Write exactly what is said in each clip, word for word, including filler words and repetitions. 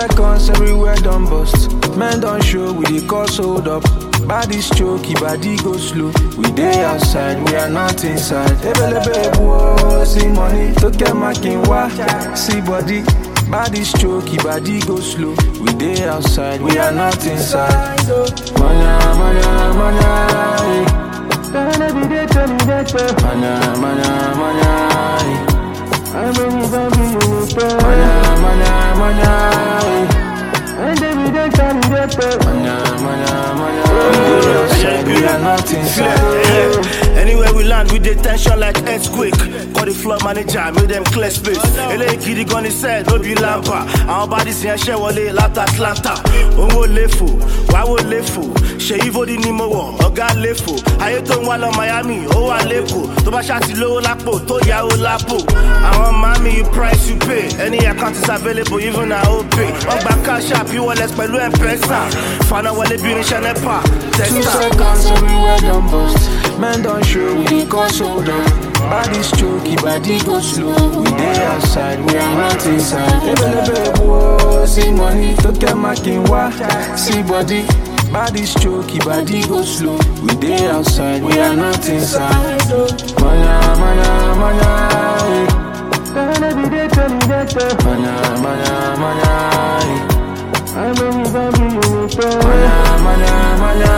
seconds everywhere done bust. Men don't show, we dey cause hold up. Body stroke, body go slow. We dey outside, we are not inside. Ebelebe whoa, see money, took a making wa. See body, body stroke, body go slow. We dey outside, we are not inside. Manya, manya, manya. Manya, manya, manya. Manya, manya, manya. We are not inside. Anywhere we land, we dey tension like earthquake. Call the floor manager, make them clear space. Ele gidi gun is said, no be lampa. Our bodies in share wale lata Atlanta. Onwo lefo, wawo lefo. Ṣèyí Fódì ni mo wọ̀, ọ̀gá lefo. Ayé tó ń wá lọ Miami, ó wà lẹ́kọ̀ọ́. Tó bá ṣáàtì lówó lápò, tó yá ó lápò. Àwọn mami, you price you pay. Any account is available, even na O pay. Wọ́n gba cash app, e-wallet pẹ̀lú M-Pesa. Fana wọlé bí irinṣẹ́ NEPA. Two seconds everywhere done bust. Men don't show, we dey cause hold up. Body stroke, body go slow. We dey outside, we are not inside. Ebelebe whoa, see money, took a making wa. See body, body stroke, body go slow. We dey outside, we are not inside. Manya, manya, manya. Manya, manya, manya. Manya, manya, manya.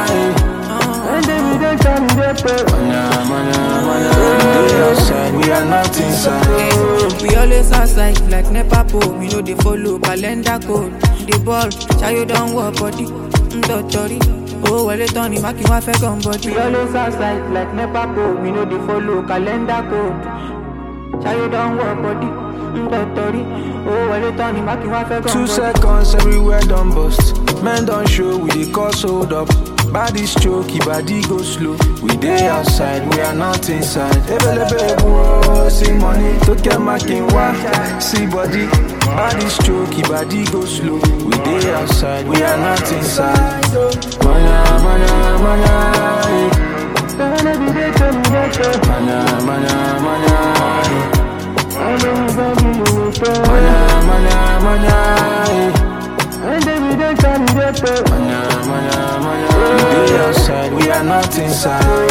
We are not inside. We always outside like NEPA pole. We know they follow calendar code. The ball, Chayo don't work body. Ndotori, oh well it on him, I can't fake on body. We always outside like NEPA pole. We know they follow calendar code. Chayo don't work body. Ndotori, oh well it on him, I can't fake on body. Two seconds everywhere done bust. Men don't show, we dey cause hold up. Body stroke, body go slow. We dey outside, we are not inside. Ebelebe whoa, see money, took a making wa. See body, body stroke, body go slow. We dey outside, we are not inside. Manya, manya, manya. Manya, manya, manya. Manya, manya, manya. Manya, manya, manya. We dey outside, we are not inside.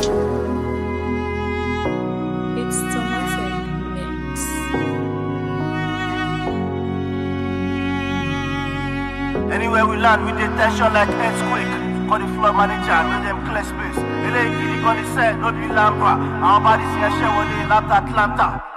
It's Tomatic Mix. Anywhere we land, we dey tension like earthquake. Call the floor manager, make them clear space. Ele gidi gun is said, no be lampa. Our bodies in share wale lata Atlanta.